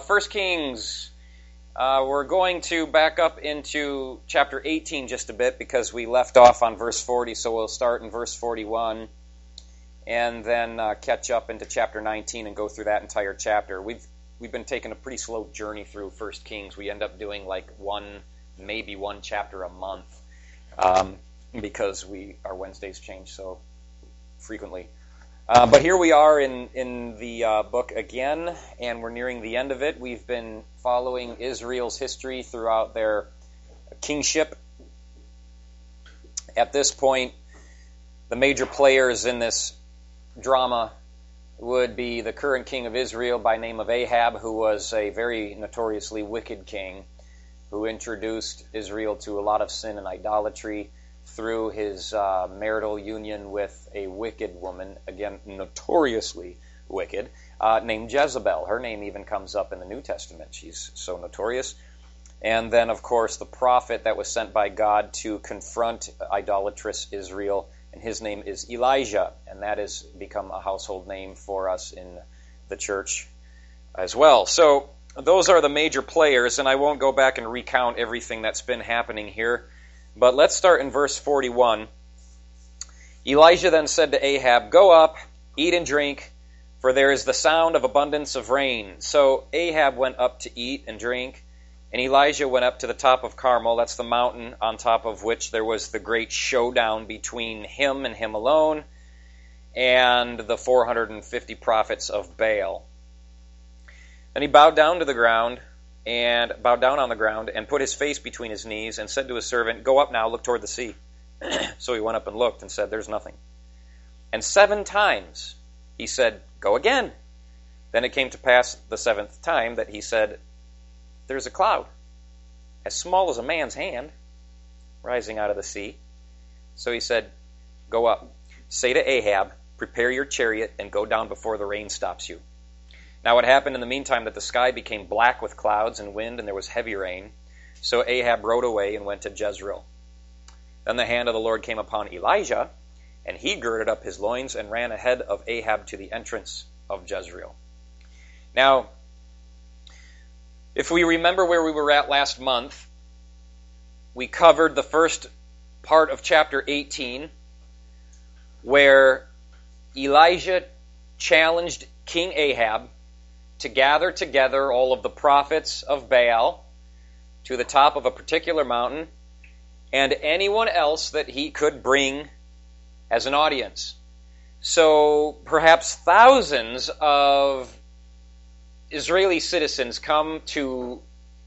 1 Kings. We're going to back up into chapter 18 just a bit because we left off on verse 40, so we'll start in verse 41 and then catch up into chapter 19 and go through that entire chapter. We've been taking a pretty slow journey through 1 Kings. We end up doing like maybe one chapter a month because our Wednesdays change so frequently. But here we are in the book again, and we're nearing the end of it. We've been following Israel's history throughout their kingship. At this point, the major players in this drama would be the current king of Israel by name of Ahab, who was a very notoriously wicked king who introduced Israel to a lot of sin and idolatry through his marital union with a wicked woman, again, notoriously wicked, named Jezebel. Her name even comes up in the New Testament. She's so notorious. And then, of course, the prophet that was sent by God to confront idolatrous Israel, and his name is Elijah, and that has become a household name for us in the church as well. So those are the major players, and I won't go back and recount everything that's been happening here. But let's start in verse 41. Elijah then said to Ahab, "Go up, eat and drink, for there is the sound of abundance of rain." So Ahab went up to eat and drink, and Elijah went up to the top of Carmel. That's the mountain on top of which there was the great showdown between him and him alone and the 450 prophets of Baal. Then he bowed down on the ground and put his face between his knees and said to his servant, "Go up now, look toward the sea." So he went up and looked and said, "There's nothing." And 7 times he said, "Go again." Then it came to pass the 7th time that he said, "There's a cloud, as small as a man's hand, rising out of the sea." So he said, "Go up, say to Ahab, prepare your chariot and go down before the rain stops you." Now it happened in the meantime that the sky became black with clouds and wind, and there was heavy rain. So Ahab rode away and went to Jezreel. Then the hand of the Lord came upon Elijah, and he girded up his loins and ran ahead of Ahab to the entrance of Jezreel. Now, if we remember where we were at last month, we covered the first part of chapter 18, where Elijah challenged King Ahab to gather together all of the prophets of Baal to the top of a particular mountain and anyone else that he could bring as an audience. So perhaps thousands of Israeli citizens come to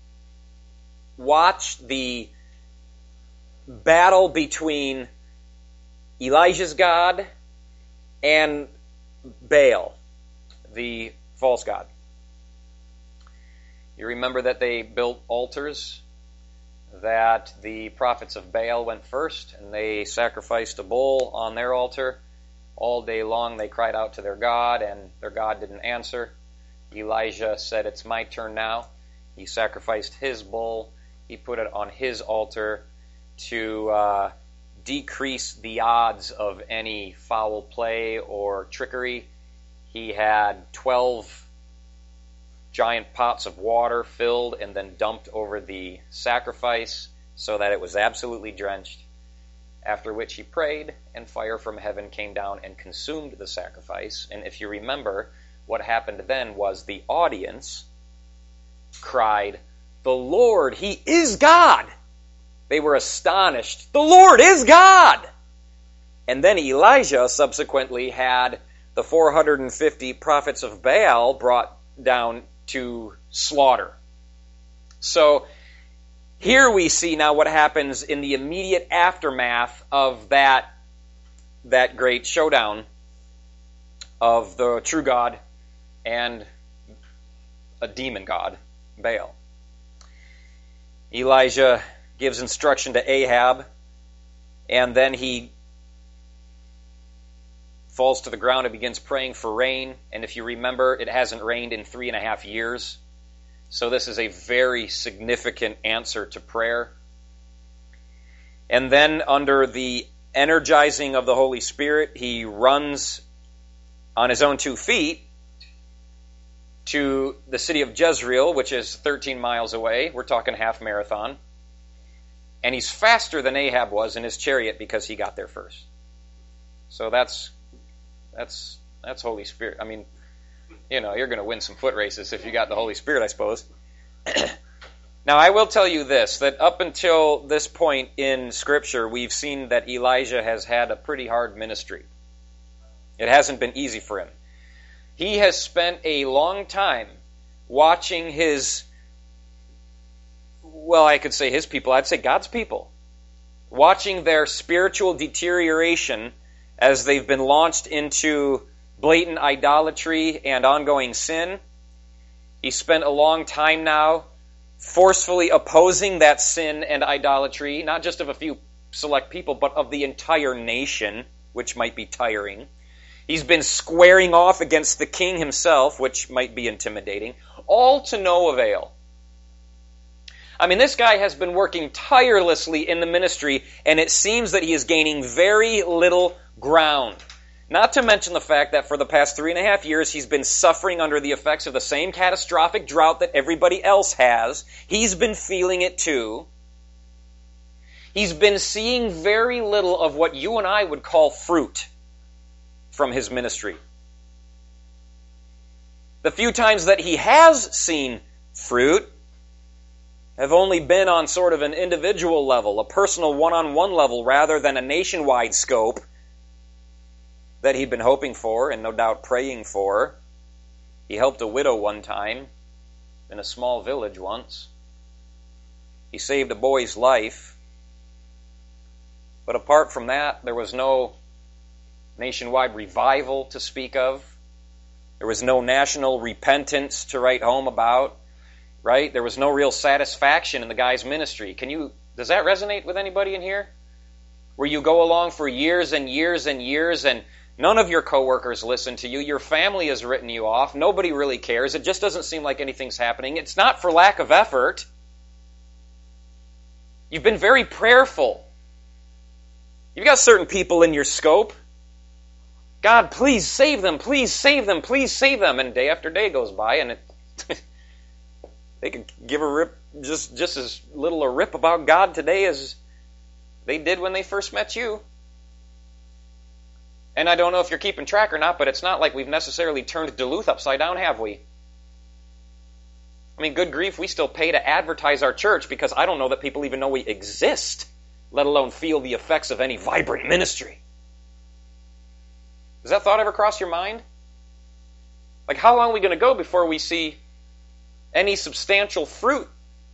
watch the battle between Elijah's God and Baal, the false god. You remember that they built altars, that the prophets of Baal went first, and they sacrificed a bull on their altar. All day long they cried out to their God, and their God didn't answer. Elijah said, "It's my turn now." He sacrificed his bull. He put it on his altar to decrease the odds of any foul play or trickery. He had 12 giant pots of water filled and then dumped over the sacrifice so that it was absolutely drenched, after which he prayed, and fire from heaven came down and consumed the sacrifice. And if you remember, what happened then was the audience cried, "The Lord, He is God!" They were astonished. "The Lord is God!" And then Elijah subsequently had the 450 prophets of Baal brought down to slaughter. So here we see now what happens in the immediate aftermath of that great showdown of the true God and a demon god, Baal. Elijah gives instruction to Ahab, and then he falls to the ground and begins praying for rain. And if you remember, it hasn't rained in 3.5 years. So this is a very significant answer to prayer. And then under the energizing of the Holy Spirit, he runs on his own 2 feet to the city of Jezreel, which is 13 miles away. We're talking half marathon. And he's faster than Ahab was in his chariot because he got there first. So that's Holy Spirit. I mean, you're going to win some foot races if you got the Holy Spirit, I suppose. Now, I will tell you this, that up until this point in Scripture, we've seen that Elijah has had a pretty hard ministry. It hasn't been easy for him. He has spent a long time watching his, well, I could say his people, I'd say God's people, watching their spiritual deterioration as they've been launched into blatant idolatry and ongoing sin. He spent a long time now forcefully opposing that sin and idolatry, not just of a few select people, but of the entire nation, which might be tiring. He's been squaring off against the king himself, which might be intimidating, all to no avail. I mean, this guy has been working tirelessly in the ministry, and it seems that he is gaining very little ground. Not to mention the fact that for the past 3.5 years, he's been suffering under the effects of the same catastrophic drought that everybody else has. He's been feeling it too. He's been seeing very little of what you and I would call fruit from his ministry. The few times that he has seen fruit have only been on sort of an individual level, a personal one-on-one level, rather than a nationwide scope that he'd been hoping for and no doubt praying for. He helped a widow one time in a small village once. He saved a boy's life. But apart from that, there was no nationwide revival to speak of. There was no national repentance to write home about, right? There was no real satisfaction in the guy's ministry. Does that resonate with anybody in here? Where you go along for years and years and years and none of your coworkers listen to you. Your family has written you off. Nobody really cares. It just doesn't seem like anything's happening. It's not for lack of effort. You've been very prayerful. You've got certain people in your scope. God, please save them. Please save them. Please save them. And day after day goes by, and they could give a rip, just as little a rip about God today as they did when they first met you. And I don't know if you're keeping track or not, but it's not like we've necessarily turned Duluth upside down, have we? I mean, good grief, we still pay to advertise our church because I don't know that people even know we exist, let alone feel the effects of any vibrant ministry. Does that thought ever cross your mind? Like, how long are we going to go before we see any substantial fruit?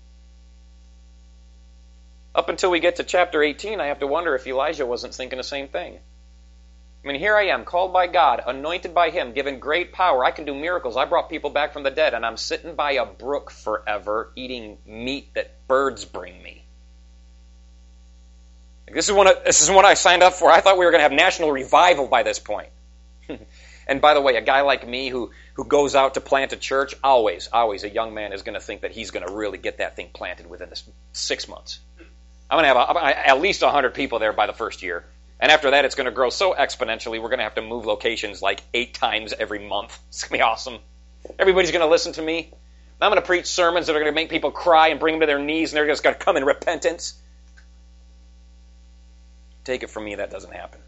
Up until we get to chapter 18, I have to wonder if Elijah wasn't thinking the same thing. I mean, here I am, called by God, anointed by Him, given great power. I can do miracles. I brought people back from the dead, and I'm sitting by a brook forever, eating meat that birds bring me. This is what I signed up for. I thought we were going to have national revival by this point. And by the way, a guy like me who goes out to plant a church, always a young man is going to think that he's going to really get that thing planted within 6 months. I'm going to have at least 100 people there by the first year. And after that, it's going to grow so exponentially, we're going to have to move locations like 8 times every month. It's going to be awesome. Everybody's going to listen to me. I'm going to preach sermons that are going to make people cry and bring them to their knees, and they're just going to come in repentance. Take it from me, that doesn't happen.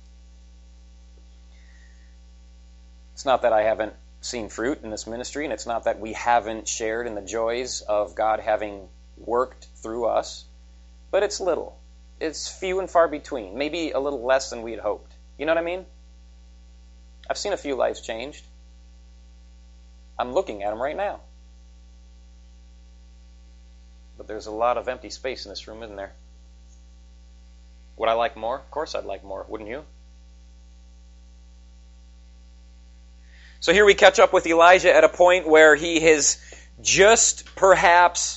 It's not that I haven't seen fruit in this ministry, and it's not that we haven't shared in the joys of God having worked through us, but it's little. It's few and far between, maybe a little less than we had hoped. You know what I mean? I've seen a few lives changed. I'm looking at them right now. But there's a lot of empty space in this room, isn't there? Would I like more? Of course I'd like more, wouldn't you? So here we catch up with Elijah at a point where he has just perhaps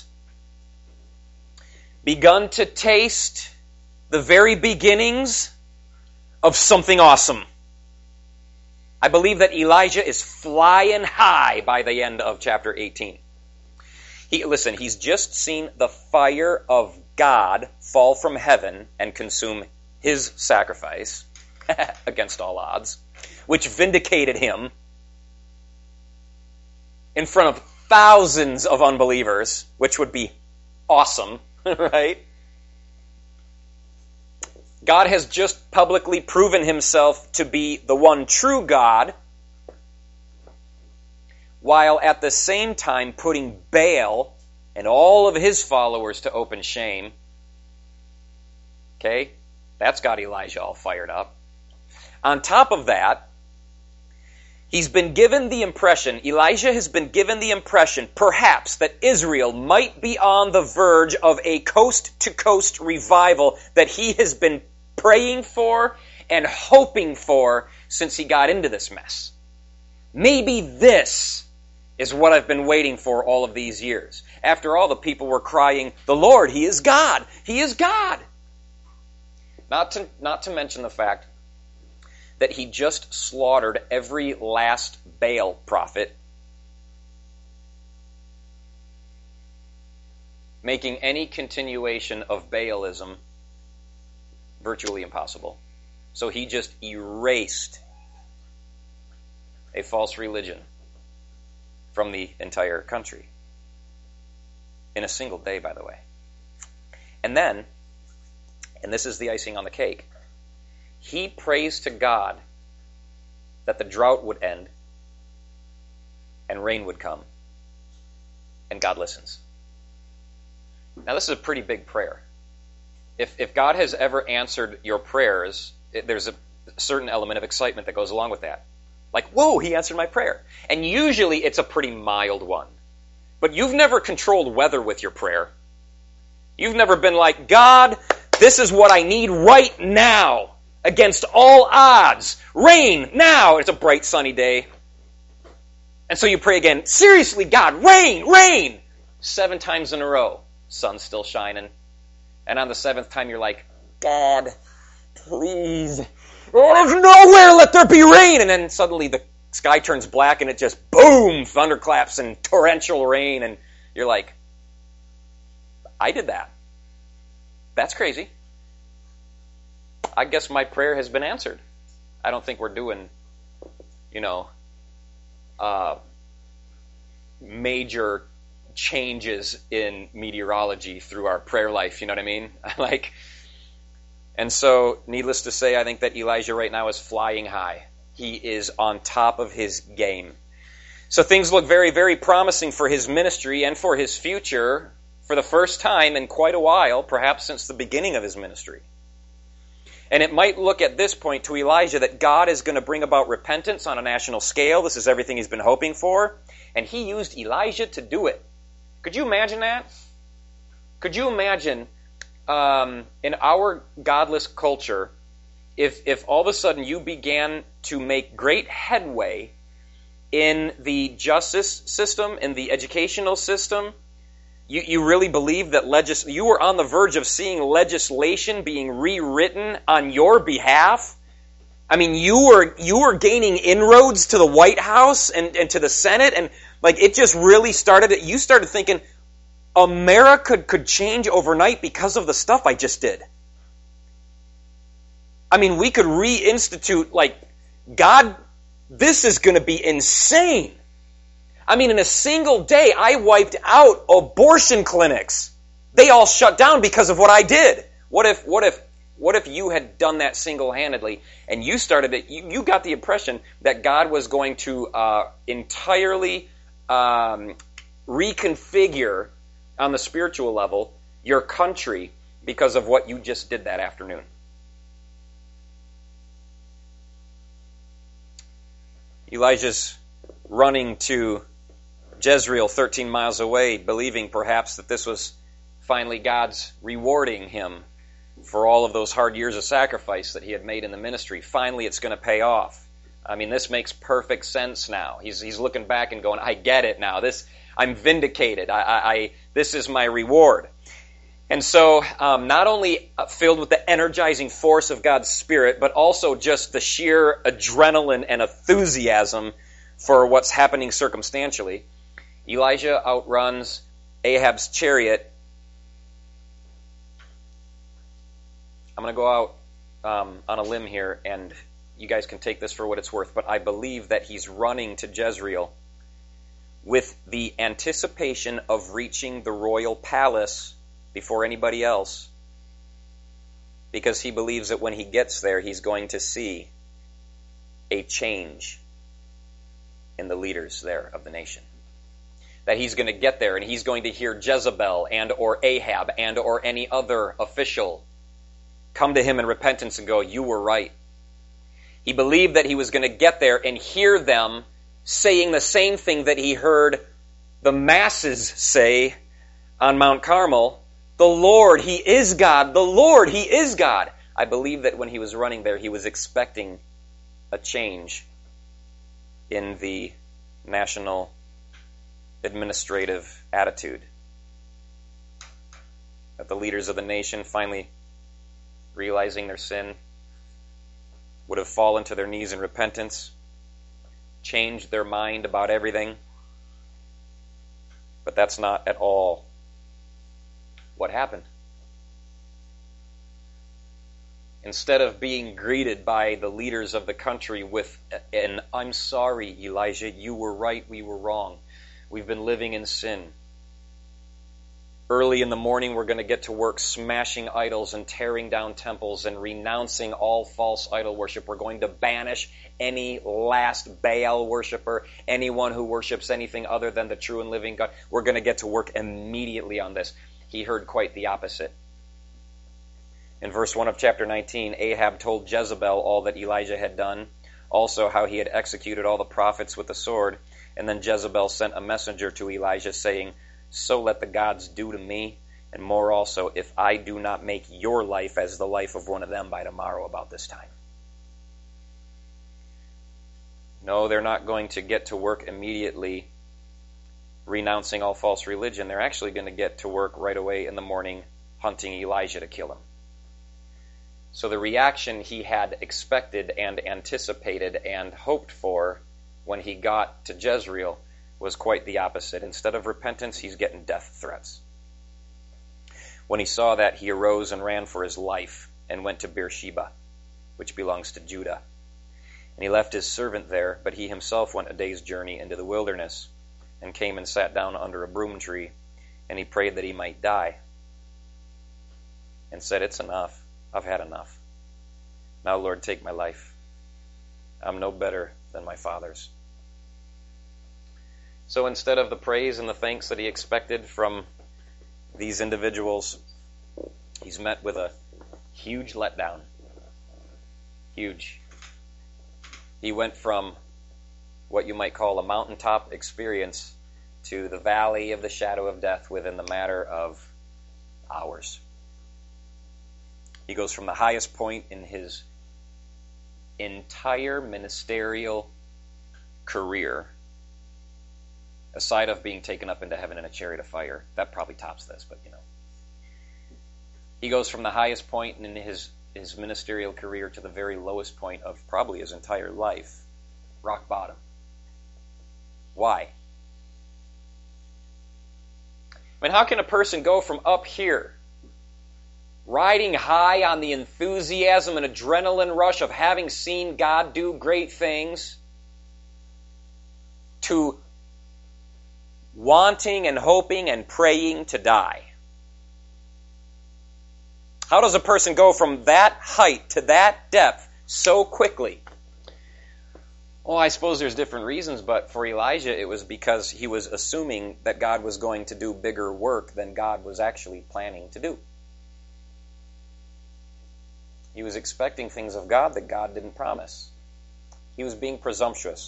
begun to taste the very beginnings of something awesome. I believe that Elijah is flying high by the end of chapter 18. He's just seen the fire of God fall from heaven and consume his sacrifice against all odds, which vindicated him. in front of thousands of unbelievers, which would be awesome, right? God has just publicly proven himself to be the one true God, while at the same time putting Baal and all of his followers to open shame. Okay? That's got Elijah all fired up. On top of that, Elijah has been given the impression, perhaps, that Israel might be on the verge of a coast-to-coast revival that he has been praying for and hoping for since he got into this mess. Maybe this is what I've been waiting for all of these years. After all, the people were crying, "The Lord, He is God! He is God!" Not to mention the fact that he just slaughtered every last Baal prophet, making any continuation of Baalism virtually impossible. So he just erased a false religion from the entire country. In a single day, by the way. And then, and this is the icing on the cake, he prays to God that the drought would end and rain would come. And God listens. Now this is a pretty big prayer. If God has ever answered your prayers, there's a certain element of excitement that goes along with that. Like, whoa, he answered my prayer. And usually it's a pretty mild one. But you've never controlled weather with your prayer. You've never been like, God, this is what I need right now. Against all odds. Rain, now. It's a bright sunny day. And so you pray again, seriously, God, rain, rain. 7 times in a row. Sun's still shining. And on the 7th time you're like, God, please. Out of nowhere, let there be rain. And then suddenly the sky turns black and it just, boom, thunderclaps and torrential rain. And you're like, I did that. That's crazy. I guess my prayer has been answered. I don't think we're doing, major changes in meteorology through our prayer life, you know what I mean? And so, needless to say, I think that Elijah right now is flying high. He is on top of his game. So things look very, very promising for his ministry and for his future for the first time in quite a while, perhaps since the beginning of his ministry. And it might look at this point to Elijah that God is going to bring about repentance on a national scale. This is everything he's been hoping for. And he used Elijah to do it. Could you imagine that? Could you imagine in our godless culture if all of a sudden you began to make great headway in the justice system, in the educational system? You really believe that you were on the verge of seeing legislation being rewritten on your behalf? I mean, you were gaining inroads to the White House and to the Senate, and it just really started. You started thinking America could change overnight because of the stuff I just did. I mean, we could reinstitute, God, this is going to be insane. I mean, in a single day, I wiped out abortion clinics. They all shut down because of what I did. What if you had done that single-handedly and you started it? You got the impression that God was going to entirely reconfigure on the spiritual level your country because of what you just did that afternoon. Elijah's running to Jezreel 13 miles away, believing perhaps that this was finally God's rewarding him for all of those hard years of sacrifice that he had made in the ministry. Finally, it's going to pay off. I mean, this makes perfect sense now. He's looking back and going, I get it now. I'm vindicated. This is my reward. And so, not only filled with the energizing force of God's Spirit, but also just the sheer adrenaline and enthusiasm for what's happening circumstantially, Elijah outruns Ahab's chariot. I'm going to go out on a limb here, and you guys can take this for what it's worth, but I believe that he's running to Jezreel with the anticipation of reaching the royal palace before anybody else, because he believes that when he gets there, he's going to see a change in the leaders there of the nation. That he's going to get there and he's going to hear Jezebel and or Ahab and or any other official come to him in repentance and go, "You were right." He believed that he was going to get there and hear them saying the same thing that he heard the masses say on Mount Carmel, "The Lord, He is God. The Lord, He is God." I believe that when he was running there, he was expecting a change in the national administrative attitude. That the leaders of the nation, finally realizing their sin, would have fallen to their knees in repentance, changed their mind about everything. But that's not at all what happened. Instead of being greeted by the leaders of the country with an "I'm sorry, Elijah, you were right, we were wrong. We've been living in sin. Early in the morning, we're going to get to work smashing idols and tearing down temples and renouncing all false idol worship. We're going to banish any last Baal worshiper, anyone who worships anything other than the true and living God. We're going to get to work immediately on this." He heard quite the opposite. In verse 1 of chapter 19, Ahab told Jezebel all that Elijah had done, also how he had executed all the prophets with the sword. And then Jezebel sent a messenger to Elijah, saying, "So let the gods do to me, and more also, if I do not make your life as the life of one of them by tomorrow about this time." No, they're not going to get to work immediately renouncing all false religion. They're actually going to get to work right away in the morning hunting Elijah to kill him. So the reaction he had expected and anticipated and hoped for when he got to Jezreel was quite the opposite. Instead of repentance, he's getting death threats. When he saw that, he arose and ran for his life and went to Beersheba, which belongs to Judah. And he left his servant there, but he himself went a day's journey into the wilderness and came and sat down under a broom tree, and he prayed that he might die and said, "It's enough. I've had enough. Now, Lord, take my life. I'm no better than my fathers." So instead of the praise and the thanks that he expected from these individuals, he's met with a huge letdown. Huge. He went from what you might call a mountaintop experience to the valley of the shadow of death within the matter of hours. He goes from the highest point in his entire ministerial career, aside of being taken up into heaven in a chariot of fire. That probably tops this, but you know. He goes from the highest point in his ministerial career to the very lowest point of probably his entire life. Rock bottom. Why? I mean, how can a person go from up here, riding high on the enthusiasm and adrenaline rush of having seen God do great things, to wanting and hoping and praying to die? How does a person go from that height to that depth so quickly? Well, I suppose there's different reasons, but for Elijah it was because he was assuming that God was going to do bigger work than God was actually planning to do. He was expecting things of God that God didn't promise. He was being presumptuous.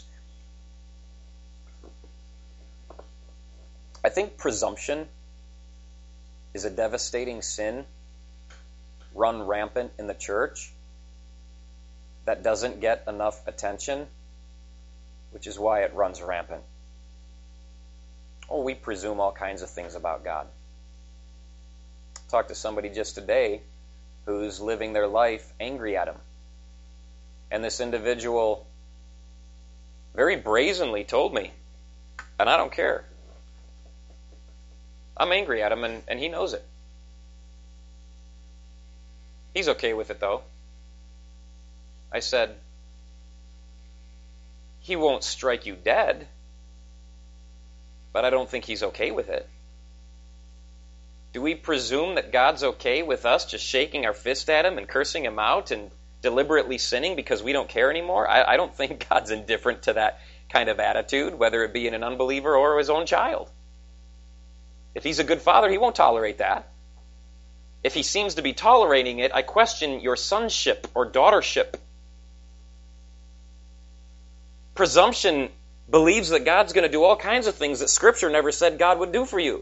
I think presumption is a devastating sin run rampant in the church that doesn't get enough attention, which is why it runs rampant. Oh, we presume all kinds of things about God. I talked to somebody just today who's living their life angry at him. And this individual very brazenly told me, and I don't care. I'm angry at him, and he knows it. He's okay with it, though. I said, he won't strike you dead. but I don't think he's okay with it. Do we presume that God's okay with us just shaking our fist at him and cursing him out and deliberately sinning because we don't care anymore? I don't think God's indifferent to that kind of attitude, whether it be in an unbeliever or his own child. If he's a good father, he won't tolerate that. If he seems to be tolerating it, I question your sonship or daughtership. Presumption believes that God's going to do all kinds of things that Scripture never said God would do for you.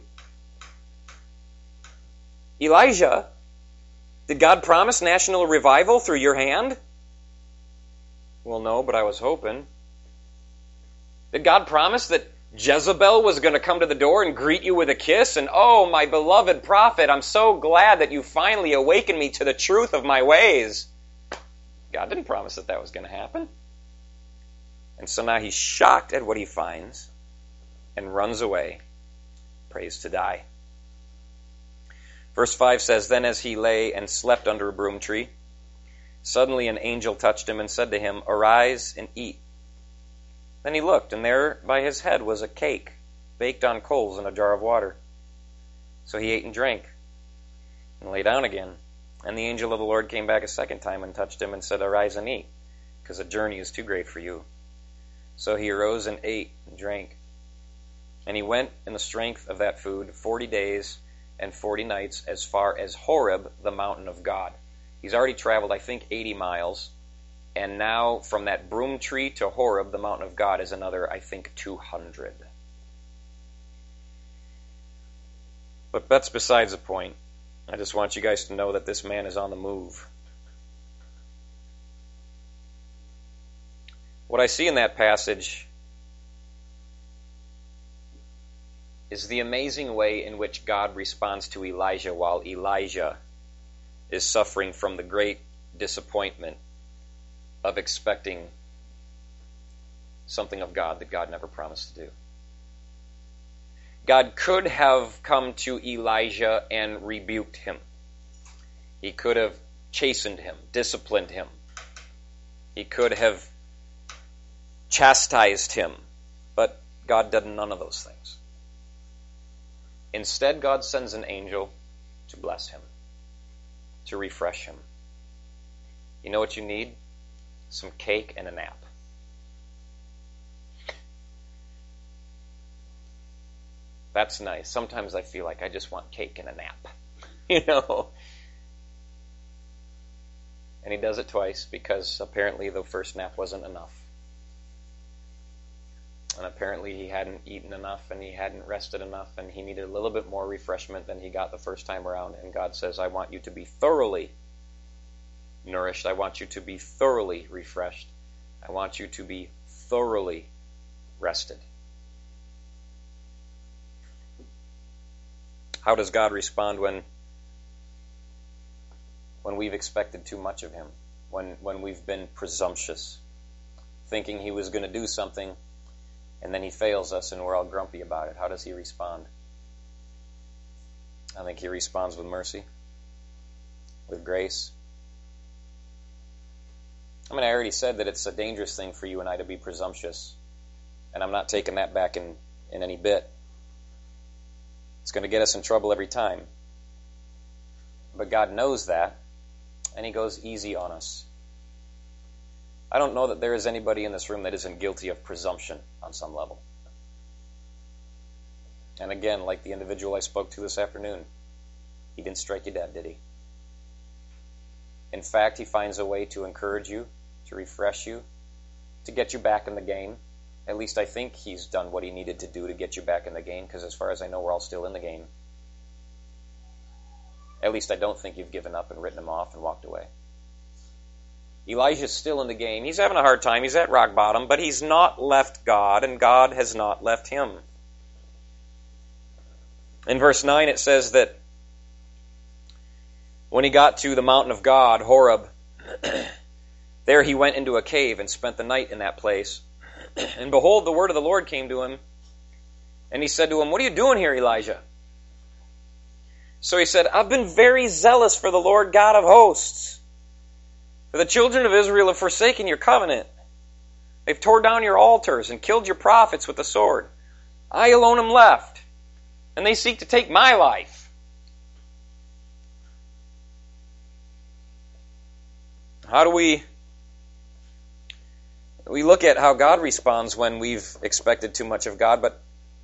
Elijah, did God promise national revival through your hand? Well, no, but I was hoping. Did God promise that Jezebel was going to come to the door and greet you with a kiss? And, oh, my beloved prophet, I'm so glad that you finally awakened me to the truth of my ways. God didn't promise that was going to happen. And so now he's shocked at what he finds and runs away, prays to die. Verse 5 says, Then as he lay and slept under a broom tree, suddenly an angel touched him and said to him, Arise and eat. Then he looked, and there by his head was a cake, baked on coals in a jar of water. So he ate and drank, and lay down again. And the angel of the Lord came back a second time and touched him and said, Arise and eat, because the journey is too great for you. So he arose and ate and drank. And he went in the strength of that food 40 days and 40 nights as far as Horeb, the mountain of God. He's already traveled, I think, 80 miles. And now from that broom tree to Horeb, the mountain of God, is another, I think, 200. But that's besides the point. I just want you guys to know that this man is on the move. What I see in that passage is the amazing way in which God responds to Elijah while Elijah is suffering from the great disappointment of expecting something of God that God never promised to do. God could have come to Elijah and rebuked him. He could have chastened him, disciplined him. He could have chastised him, but God did none of those things. Instead, God sends an angel to bless him, to refresh him. You know what you need? Some cake and a nap. That's nice. Sometimes I feel like I just want cake and a nap. And he does it twice because apparently the first nap wasn't enough. And apparently he hadn't eaten enough and he hadn't rested enough and he needed a little bit more refreshment than he got the first time around. And God says, I want you to be thoroughly nourished. I want you to be thoroughly refreshed. I want you to be thoroughly rested. How does God respond when we've expected too much of him? When we've been presumptuous, thinking he was going to do something, and then he fails us and we're all grumpy about it. How does he respond? I think he responds with mercy, with grace. I already said that it's a dangerous thing for you and I to be presumptuous, and I'm not taking that back in any bit. It's going to get us in trouble every time. But God knows that, and he goes easy on us. I don't know that there is anybody in this room that isn't guilty of presumption on some level. And again, like the individual I spoke to this afternoon, he didn't strike you dead, did he? In fact, he finds a way to encourage you, to refresh you, to get you back in the game. At least I think he's done what he needed to do to get you back in the game, because as far as I know, we're all still in the game. At least I don't think you've given up and written him off and walked away. Elijah's still in the game. He's having a hard time. He's at rock bottom, but he's not left God, and God has not left him. In verse 9 it says that when he got to the mountain of God, Horeb, there he went into a cave and spent the night in that place. And behold, the word of the Lord came to him, and he said to him, What are you doing here, Elijah? So he said, I've been very zealous for the Lord God of hosts. For the children of Israel have forsaken your covenant. They've torn down your altars and killed your prophets with the sword. I alone am left, and they seek to take my life. How do we look at how God responds when we've expected too much of God, but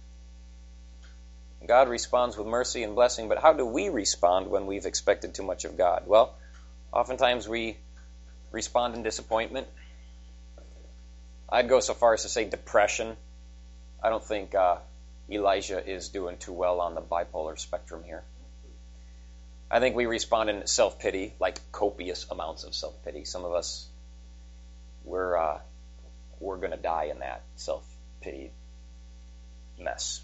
God responds with mercy and blessing, but how do we respond when we've expected too much of God? Well, oftentimes we respond in disappointment. I'd go so far as to say depression. I don't think Elijah is doing too well on the bipolar spectrum here. I think we respond in self-pity, like copious amounts of self-pity. Some of us, we're going to die in that self-pity mess.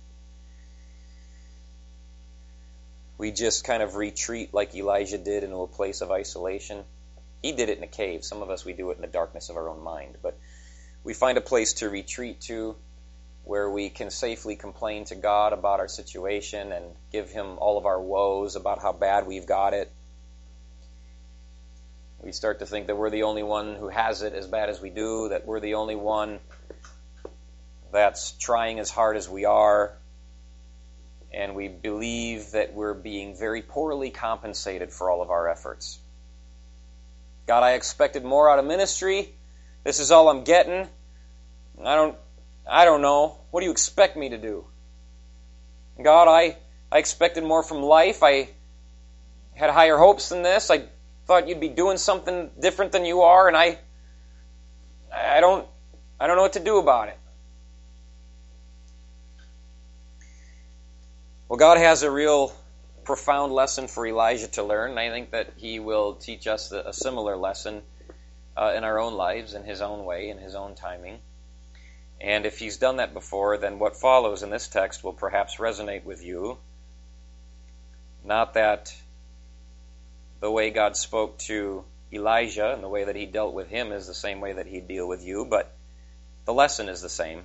We just kind of retreat like Elijah did into a place of isolation. He did it in a cave. Some of us, we do it in the darkness of our own mind. But we find a place to retreat to where we can safely complain to God about our situation and give Him all of our woes about how bad we've got it. We start to think that we're the only one who has it as bad as we do, that we're the only one that's trying as hard as we are, and we believe that we're being very poorly compensated for all of our efforts. God, I expected more out of ministry. This is all I'm getting. I don't know. What do you expect me to do? God, I expected more from life. I had higher hopes than this. I thought you'd be doing something different than you are, and I don't know what to do about it. Well, God has a real profound lesson for Elijah to learn, and I think that He will teach us a similar lesson in our own lives, in His own way, in His own timing. And if He's done that before, then what follows in this text will perhaps resonate with you. Not that the way God spoke to Elijah and the way that He dealt with him is the same way that He'd deal with you, but the lesson is the same.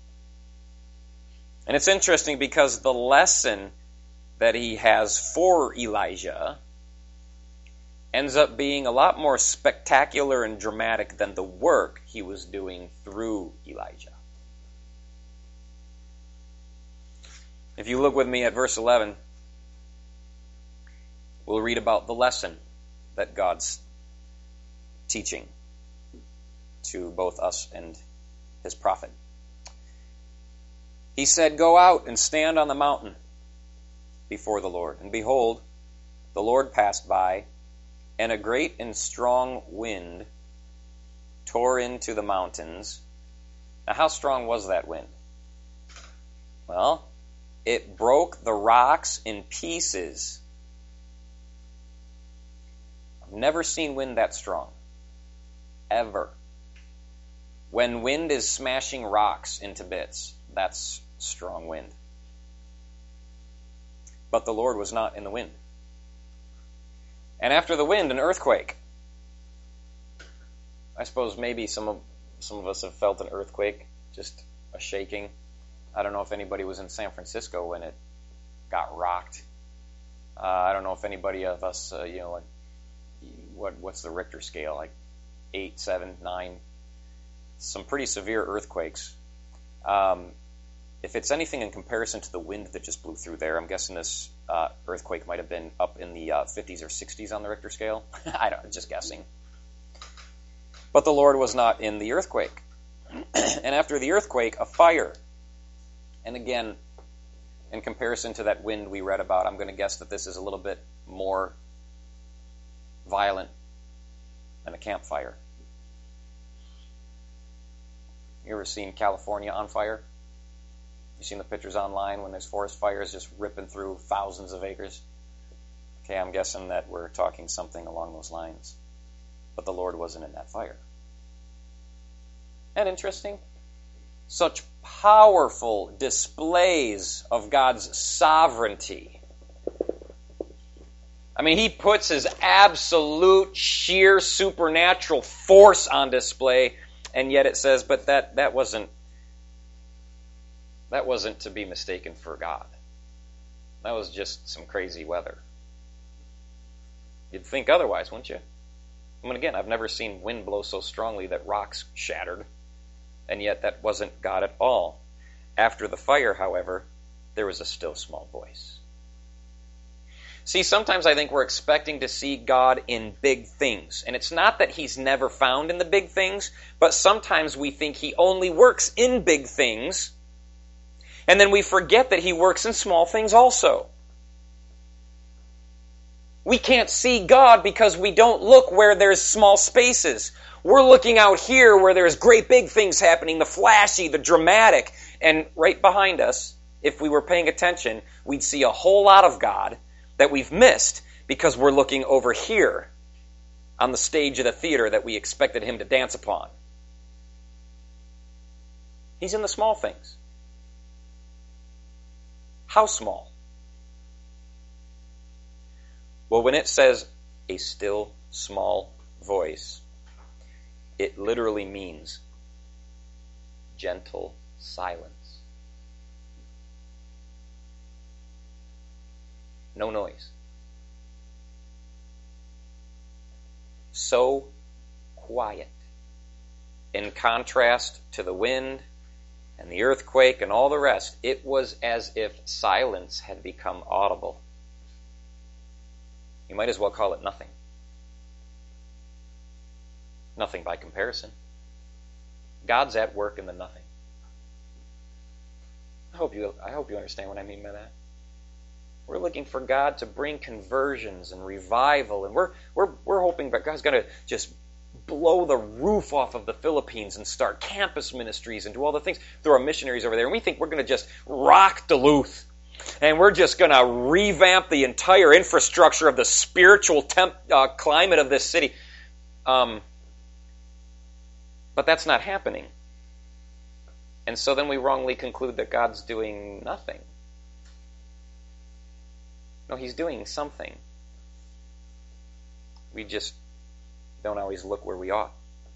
And it's interesting because the lesson that He has for Elijah ends up being a lot more spectacular and dramatic than the work He was doing through Elijah. If you look with me at verse 11, we'll read about the lesson that God's teaching to both us and His prophet. He said, "Go out and stand on the mountain before the Lord. And behold, the Lord passed by, and a great and strong wind tore into the mountains." Now, how strong was that wind? Well, it broke the rocks in pieces. I've never seen wind that strong. Ever. When wind is smashing rocks into bits, that's strong wind. But the Lord was not in the wind. And after the wind, an earthquake. I suppose maybe some of us have felt an earthquake, just a shaking. I don't know if anybody was in San Francisco when it got rocked. I don't know if anybody of us, what's the Richter scale? Like 8, 7, 9. Some pretty severe earthquakes. If it's anything in comparison to the wind that just blew through there, I'm guessing this earthquake might have been up in the 50s or 60s on the Richter scale. Just guessing. But the Lord was not in the earthquake. And after the earthquake, a fire. And again, in comparison to that wind we read about, I'm going to guess that this is a little bit more violent than a campfire. You ever seen California on fire? You seen the pictures online when there's forest fires just ripping through thousands of acres? Okay, I'm guessing that we're talking something along those lines. But the Lord wasn't in that fire. Isn't that interesting? Such powerful displays of God's sovereignty. I mean, He puts His absolute, sheer, supernatural force on display, and yet it says, but that wasn't to be mistaken for God. That was just some crazy weather. You'd think otherwise, wouldn't you? I mean, again, I've never seen wind blow so strongly that rocks shattered, and yet that wasn't God at all. After the fire, however, there was a still small voice. See, sometimes I think we're expecting to see God in big things. And it's not that he's never found in the big things, but sometimes we think he only works in big things, and then we forget that he works in small things also. We can't see God because we don't look where there's small spaces. We're looking out here where there's great big things happening, the flashy, the dramatic. And right behind us, if we were paying attention, we'd see a whole lot of God that we've missed because we're looking over here on the stage of the theater that we expected him to dance upon. He's in the small things. How small? Well, when it says a still small voice, it literally means gentle silence. No noise. So quiet. In contrast to the wind and the earthquake and all the rest, it was as if silence had become audible. You might as well call it nothing. Nothing by comparison. God's at work in the nothing. I hope you understand what I mean by that. We're looking for God to bring conversions and revival, and we're hoping that God's going to just blow the roof off of the Philippines and start campus ministries and do all the things through our missionaries over there. And we think we're going to just rock Duluth. And we're just going to revamp the entire infrastructure of the spiritual climate of this city. But that's not happening. And so then we wrongly conclude that God's doing nothing. No, he's doing something. We just don't always look where we ought.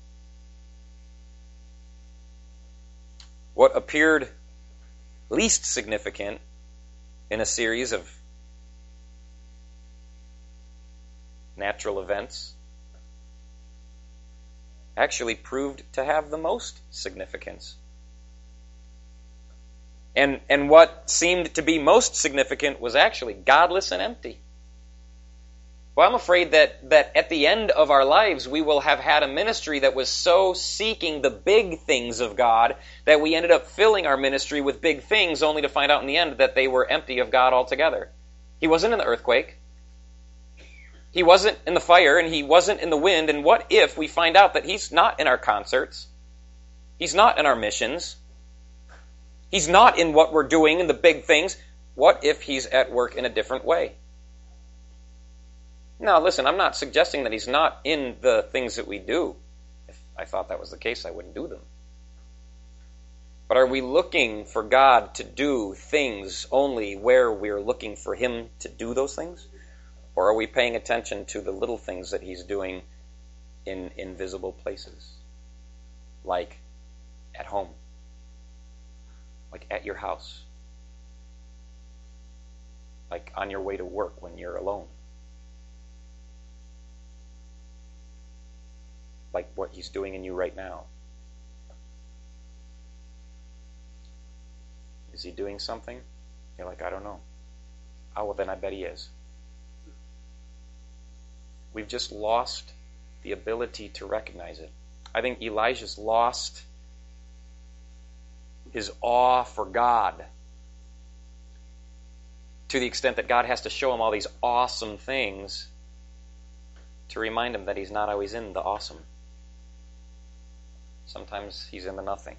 What appeared least significant in a series of natural events actually proved to have the most significance. And what seemed to be most significant was actually godless and empty. Well, I'm afraid that at the end of our lives, we will have had a ministry that was so seeking the big things of God that we ended up filling our ministry with big things, only to find out in the end that they were empty of God altogether. He wasn't in the earthquake. He wasn't in the fire, and he wasn't in the wind. And what if we find out that he's not in our concerts? He's not in our missions. He's not in what we're doing in the big things. What if he's at work in a different way? Now, listen, I'm not suggesting that he's not in the things that we do. If I thought that was the case, I wouldn't do them. But are we looking for God to do things only where we're looking for him to do those things? Or are we paying attention to the little things that he's doing in invisible places? Like at home. Like at your house. Like on your way to work when you're alone. Like what he's doing in you right now. Is he doing something? You're like, I don't know. Oh, well, then I bet he is. We've just lost the ability to recognize it. I think Elijah's lost his awe for God to the extent that God has to show him all these awesome things to remind him that he's not always in the awesome. Sometimes he's in the nothing.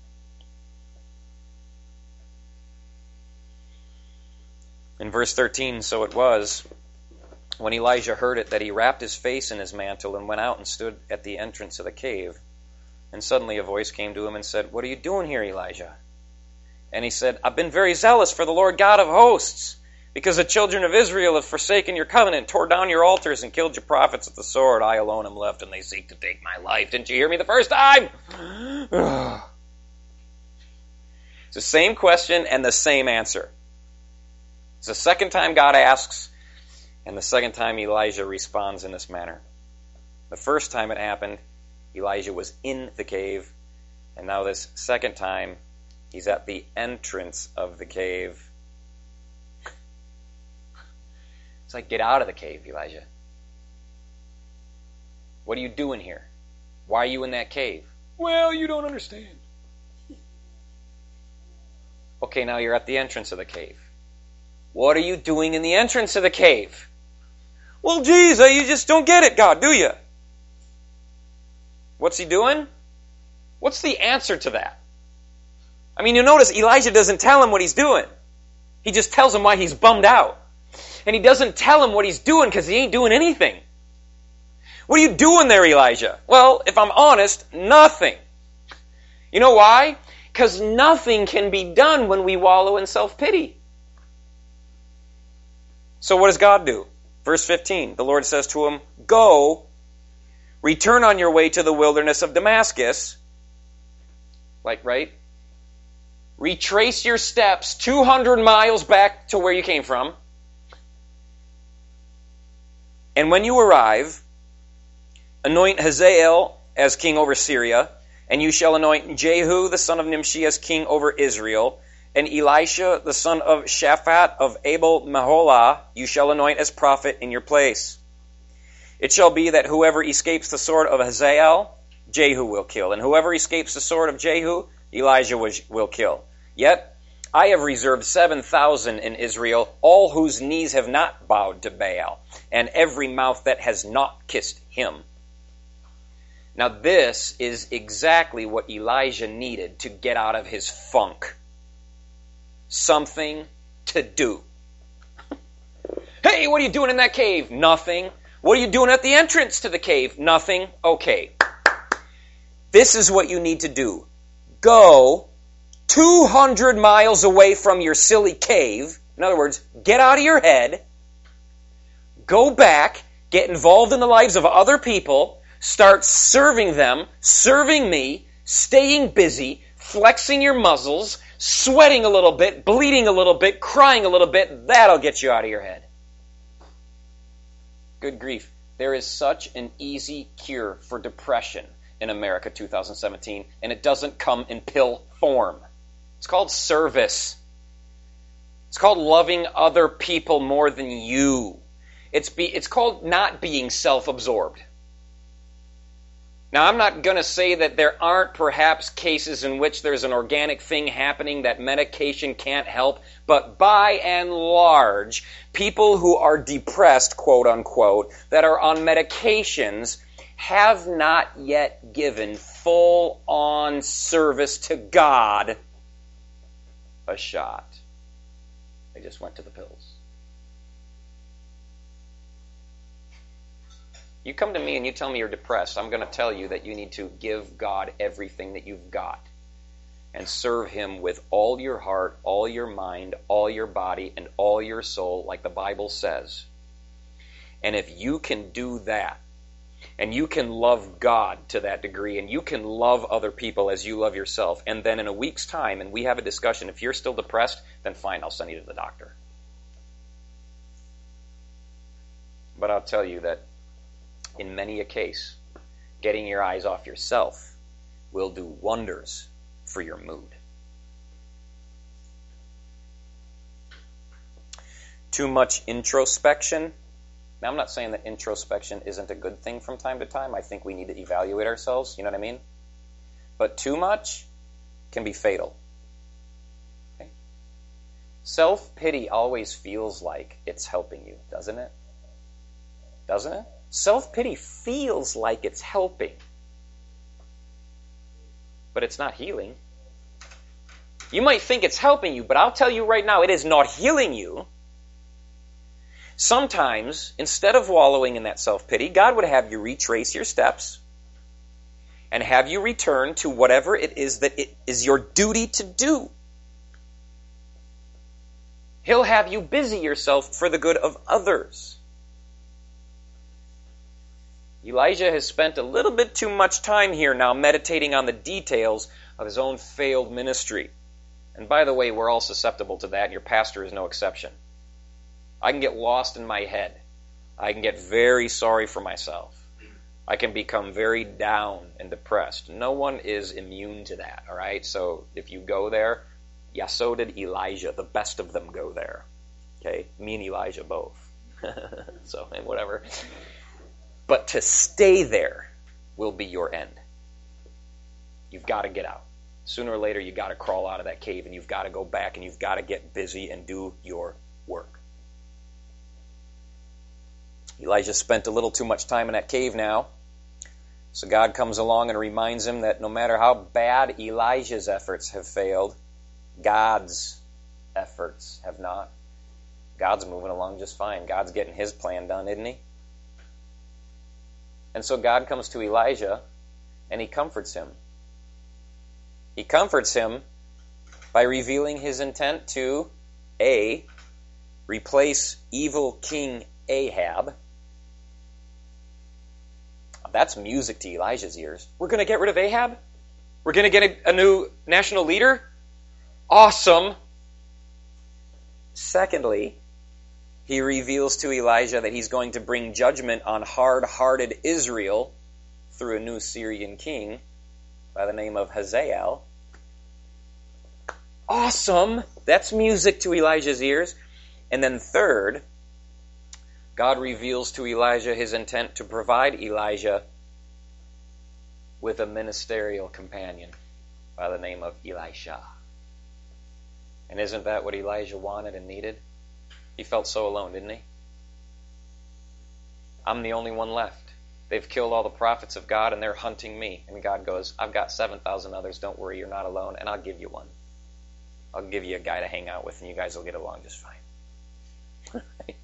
In verse 13, so it was, when Elijah heard it, that he wrapped his face in his mantle and went out and stood at the entrance of the cave. And suddenly a voice came to him and said, "What are you doing here, Elijah?" And he said, "I've been very zealous for the Lord God of hosts, because the children of Israel have forsaken your covenant, tore down your altars, and killed your prophets with the sword. I alone am left, and they seek to take my life. Didn't you hear me the first time?" It's the same question and the same answer. It's the second time God asks, and the second time Elijah responds in this manner. The first time it happened, Elijah was in the cave, and now this second time, He's at the entrance of the cave. It's like, get out of the cave, Elijah. What are you doing here? Why are you in that cave? Well, you don't understand. Okay, now you're at the entrance of the cave. What are you doing in the entrance of the cave? Well, geez, you just don't get it, God, do you? What's he doing? What's the answer to that? I mean, you notice Elijah doesn't tell him what he's doing. He just tells him why he's bummed out. And he doesn't tell him what he's doing because he ain't doing anything. What are you doing there, Elijah? Well, if I'm honest, nothing. You know why? Because nothing can be done when we wallow in self-pity. So what does God do? Verse 15, the Lord says to him, go, return on your way to the wilderness of Damascus. Like, right? Retrace your steps 200 miles back to where you came from. And when you arrive, anoint Hazael as king over Syria, and you shall anoint Jehu the son of Nimshi as king over Israel, and Elisha the son of Shaphat of Abel-Meholah you shall anoint as prophet in your place. It shall be that whoever escapes the sword of Hazael, Jehu will kill, and whoever escapes the sword of Jehu, Elijah will kill. Yet I have reserved 7,000 in Israel, all whose knees have not bowed to Baal, and every mouth that has not kissed him. Now this is exactly what Elijah needed to get out of his funk. Something to do. Hey, what are you doing in that cave? Nothing. What are you doing at the entrance to the cave? Nothing. Okay. This is what you need to do. Go 200 miles away from your silly cave. In other words, get out of your head. Go back, get involved in the lives of other people, start serving them, serving me, staying busy, flexing your muscles, sweating a little bit, bleeding a little bit, crying a little bit. That'll get you out of your head. Good grief. There is such an easy cure for depression in America 2017, and it doesn't come in pill form. It's called service. It's called loving other people more than you. It's called not being self-absorbed. Now, I'm not going to say that there aren't perhaps cases in which there's an organic thing happening that medication can't help, but by and large, people who are depressed, quote unquote, that are on medications have not yet given full-on service to God a shot. They just went to the pills. You come to me and you tell me you're depressed, I'm going to tell you that you need to give God everything that you've got and serve Him with all your heart, all your mind, all your body, and all your soul, like the Bible says. And if you can do that, and you can love God to that degree, and you can love other people as you love yourself, and then in a week's time, and we have a discussion, if you're still depressed, then fine, I'll send you to the doctor. But I'll tell you that in many a case, getting your eyes off yourself will do wonders for your mood. Too much introspection. Now, I'm not saying that introspection isn't a good thing from time to time. I think we need to evaluate ourselves, you know what I mean? But too much can be fatal. Okay? Self-pity always feels like it's helping you, doesn't it? Doesn't it? Self-pity feels like it's helping. But it's not healing. You might think it's helping you, but I'll tell you right now, it is not healing you. Sometimes, instead of wallowing in that self-pity, God would have you retrace your steps and have you return to whatever it is that it is your duty to do. He'll have you busy yourself for the good of others. Elijah has spent a little bit too much time here now meditating on the details of his own failed ministry. And by the way, we're all susceptible to that, and your pastor is no exception. I can get lost in my head. I can get very sorry for myself. I can become very down and depressed. No one is immune to that, all right? So if you go there, yeah, so did Elijah. The best of them go there. Okay? Me and Elijah both. So, and whatever. But to stay there will be your end. You've got to get out. Sooner or later, you've got to crawl out of that cave, and you've got to go back, and you've got to get busy and do your work. Elijah spent a little too much time in that cave now. So God comes along and reminds him that no matter how bad Elijah's efforts have failed, God's efforts have not. God's moving along just fine. God's getting his plan done, isn't he? And so God comes to Elijah and he comforts him. He comforts him by revealing his intent to A, replace evil King Ahab. That's music to Elijah's ears. We're going to get rid of Ahab? We're going to get a new national leader? Awesome! Secondly, he reveals to Elijah that he's going to bring judgment on hard-hearted Israel through a new Syrian king by the name of Hazael. Awesome! That's music to Elijah's ears. And then third, God reveals to Elijah his intent to provide Elijah with a ministerial companion by the name of Elisha. And isn't that what Elijah wanted and needed? He felt so alone, didn't he? I'm the only one left. They've killed all the prophets of God and they're hunting me. And God goes, I've got 7,000 others. Don't worry, you're not alone. And I'll give you one. I'll give you a guy to hang out with and you guys will get along just fine.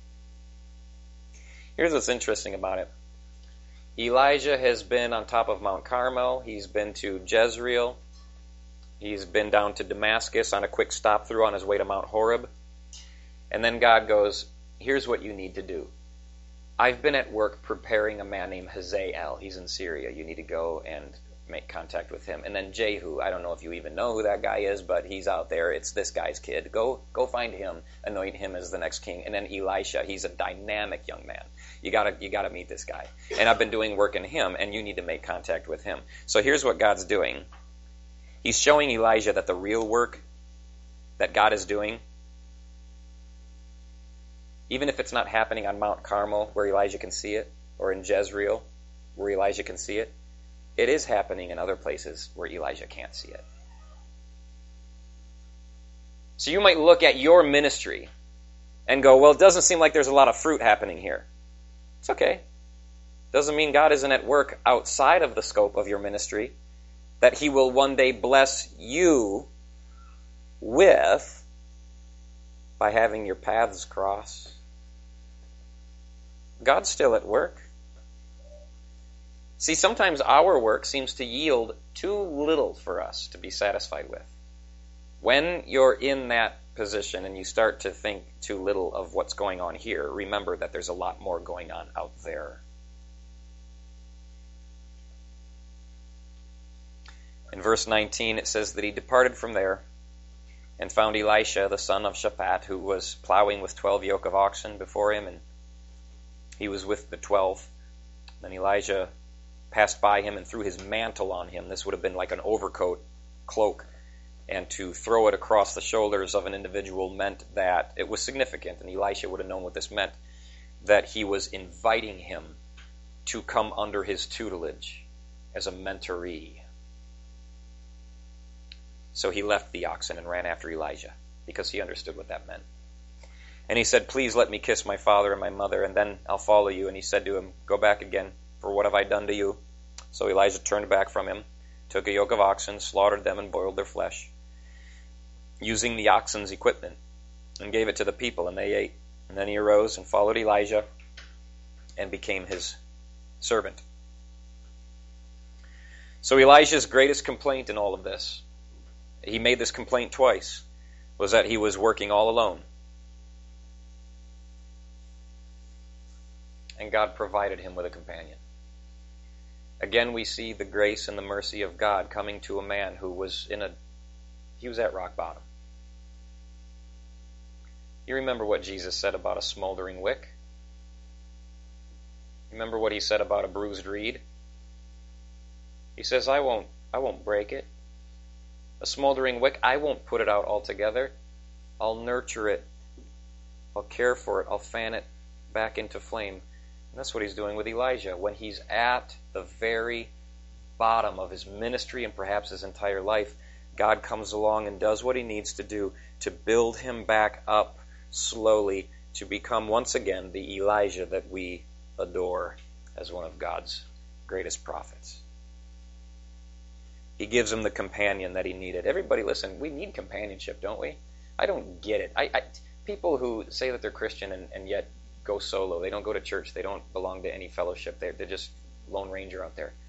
Here's what's interesting about it. Elijah has been on top of Mount Carmel. He's been to Jezreel. He's been down to Damascus on a quick stop through on his way to Mount Horeb. And then God goes, here's what you need to do. I've been at work preparing a man named Hazael. He's in Syria. You need to go and make contact with him. And then Jehu, I don't know if you even know who that guy is, but he's out there. It's this guy's kid. Go find him, anoint him as the next king. And then Elisha, he's a dynamic young man. You gotta meet this guy. And I've been doing work in him, and you need to make contact with him. So here's what God's doing. He's showing Elijah that the real work that God is doing, even if it's not happening on Mount Carmel where Elijah can see it, or in Jezreel where Elijah can see it, it is happening in other places where Elijah can't see it. So you might look at your ministry and go, well, it doesn't seem like there's a lot of fruit happening here. It's okay. Doesn't mean God isn't at work outside of the scope of your ministry, that he will one day bless you with by having your paths cross. God's still at work. See, sometimes our work seems to yield too little for us to be satisfied with. When you're in that position and you start to think too little of what's going on here, remember that there's a lot more going on out there. In verse 19, it says that he departed from there and found Elisha, the son of Shaphat, who was plowing with 12 yoke of oxen before him, and he was with the 12. Then Elijah passed by him and threw his mantle on him. This would have been like an overcoat, cloak, and to throw it across the shoulders of an individual meant that it was significant, and Elisha would have known what this meant, that he was inviting him to come under his tutelage as a mentoree. So he left the oxen and ran after Elijah, because he understood what that meant. And he said, please let me kiss my father and my mother, and then I'll follow you. And he said to him, go back again, for what have I done to you? So Elijah turned back from him, took a yoke of oxen, slaughtered them, and boiled their flesh, using the oxen's equipment, and gave it to the people, and they ate. And then he arose and followed Elijah and became his servant. So Elijah's greatest complaint in all of this, he made this complaint twice, was that he was working all alone. And God provided him with a companion. Again, we see the grace and the mercy of God coming to a man who was he was at rock bottom. You remember what Jesus said about a smoldering wick? Remember what he said about a bruised reed? He says, I won't break it. A smoldering wick, I won't put it out altogether. I'll nurture it. I'll care for it. I'll fan it back into flame. And that's what he's doing with Elijah. When he's at the very bottom of his ministry and perhaps his entire life, God comes along and does what he needs to do to build him back up slowly to become once again the Elijah that we adore as one of God's greatest prophets. He gives him the companion that he needed. Everybody, listen, we need companionship, don't we? I don't get it. People who say that they're Christian and yet go solo, they don't go to church, they don't belong to any fellowship, they're just Lone Ranger out there.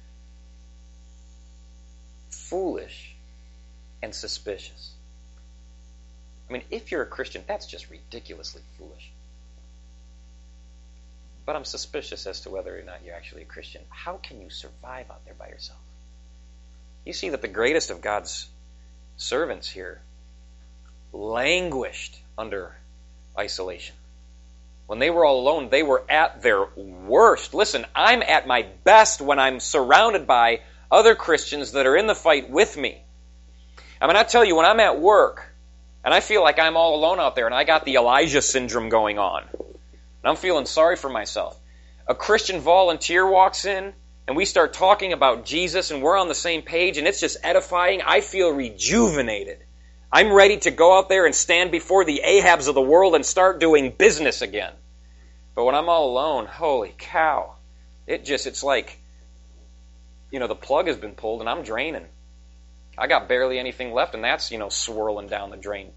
Foolish and suspicious. I mean, if you're a Christian, that's just ridiculously foolish. But I'm suspicious as to whether or not you're actually a Christian. How can you survive out there by yourself? You see that the greatest of God's servants here languished under isolation. When they were all alone, they were at their worst. Listen, I'm at my best when I'm surrounded by other Christians that are in the fight with me. I mean, I tell you, when I'm at work and I feel like I'm all alone out there and I got the Elijah syndrome going on, and I'm feeling sorry for myself, a Christian volunteer walks in and we start talking about Jesus and we're on the same page and it's just edifying. I feel rejuvenated. I'm ready to go out there and stand before the Ahabs of the world and start doing business again. But when I'm all alone, holy cow, it's like, the plug has been pulled and I'm draining. I got barely anything left and that's, swirling down the drain.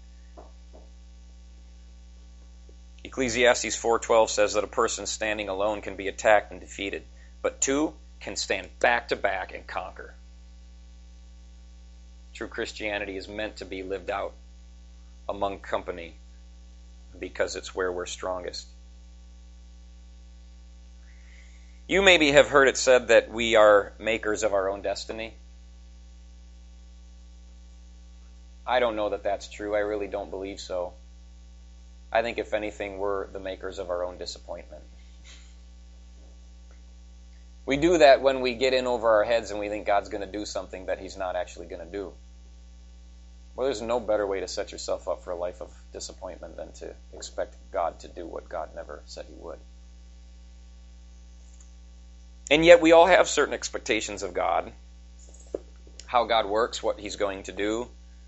Ecclesiastes 4:12 says that a person standing alone can be attacked and defeated, but two can stand back to back and conquer. True Christianity is meant to be lived out among company because it's where we're strongest. You maybe have heard it said that we are makers of our own destiny. I don't know that that's true. I really don't believe so. I think if anything, we're the makers of our own disappointment. We do that when we get in over our heads and we think God's going to do something that He's not actually going to do. Well, there's no better way to set yourself up for a life of disappointment than to expect God to do what God never said He would. And yet we all have certain expectations of God, how God works, what He's going to do.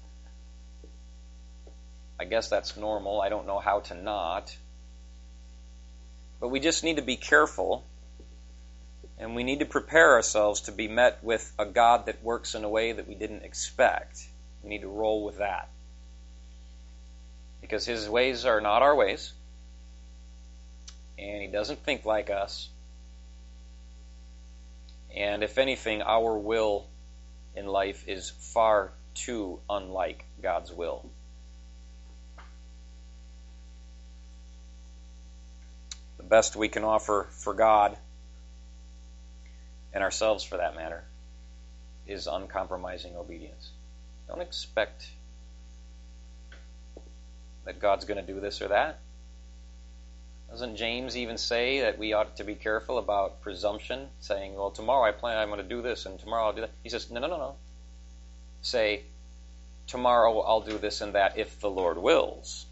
I guess that's normal. I don't know how to not. But we just need to be careful, and we need to prepare ourselves to be met with a God that works in a way that we didn't expect. We need to roll with that. Because His ways are not our ways, and He doesn't think like us. And if anything, our will in life is far too unlike God's will. The best we can offer for God, and ourselves for that matter, is uncompromising obedience. Don't expect that God's going to do this or that. Doesn't James even say that we ought to be careful about presumption, saying, well, tomorrow I'm going to do this, and tomorrow I'll do that? He says, no. Say, tomorrow I'll do this and that if the Lord wills.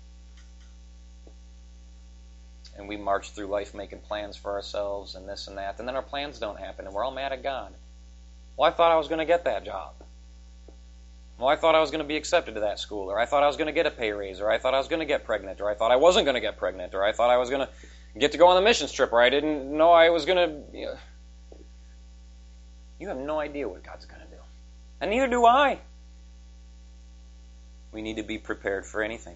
And we march through life making plans for ourselves and this and that, and then our plans don't happen, and we're all mad at God. Well, I thought I was going to get that job. Well, I thought I was going to be accepted to that school, or I thought I was going to get a pay raise, or I thought I was going to get pregnant, or I thought I wasn't going to get pregnant, or I thought I was going to get to go on the missions trip, or I didn't know I was going to... You have no idea what God's going to do. And neither do I. We need to be prepared for anything.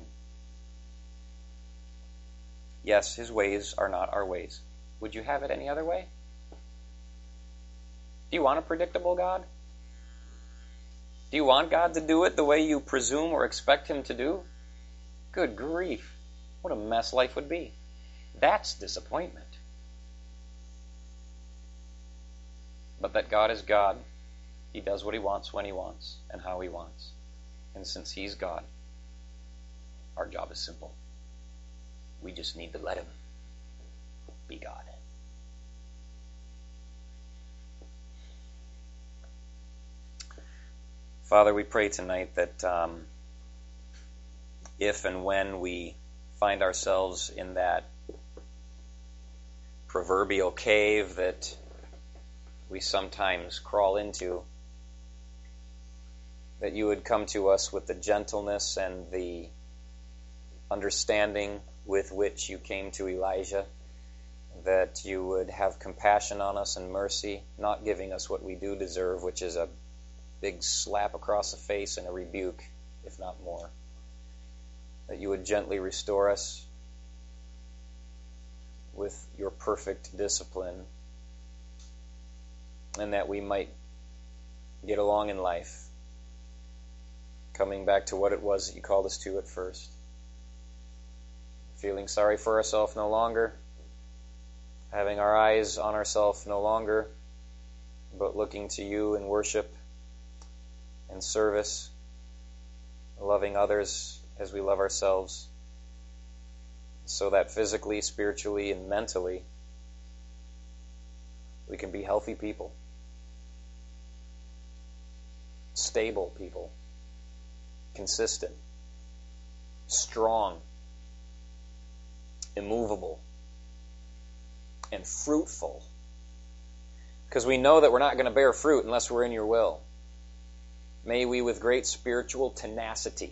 Yes, His ways are not our ways. Would you have it any other way? Do you want a predictable God? Do you want God to do it the way you presume or expect Him to do? Good grief. What a mess life would be. That's disappointment. But that God is God. He does what He wants when He wants and how He wants. And since He's God, our job is simple. We just need to let Him be God. Father, we pray tonight that if and when we find ourselves in that proverbial cave that we sometimes crawl into, that you would come to us with the gentleness and the understanding with which you came to Elijah, that you would have compassion on us and mercy, not giving us what we do deserve, which is a big slap across the face and a rebuke, if not more. That you would gently restore us with your perfect discipline, and that we might get along in life, coming back to what it was that you called us to at first. Feeling sorry for ourselves no longer, having our eyes on ourselves no longer, but looking to you in worship and service, loving others as we love ourselves, so that physically, spiritually, and mentally we can be healthy people, stable people, consistent, strong, immovable, and fruitful. Because we know that we're not going to bear fruit unless we're in your will. May we, with great spiritual tenacity,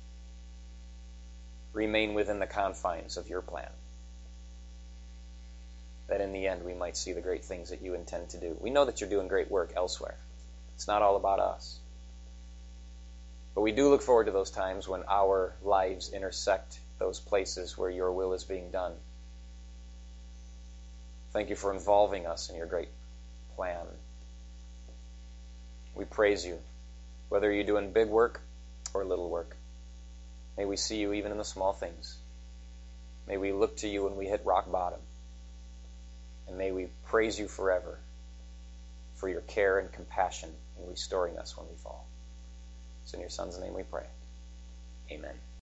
remain within the confines of your plan, that in the end we might see the great things that you intend to do. We know that you're doing great work elsewhere. It's not all about us. But we do look forward to those times when our lives intersect those places where your will is being done. Thank you for involving us in your great plan. We praise you, whether you're doing big work or little work. May we see you even in the small things. May we look to you when we hit rock bottom. And may we praise you forever for your care and compassion in restoring us when we fall. It's in your Son's name we pray. Amen.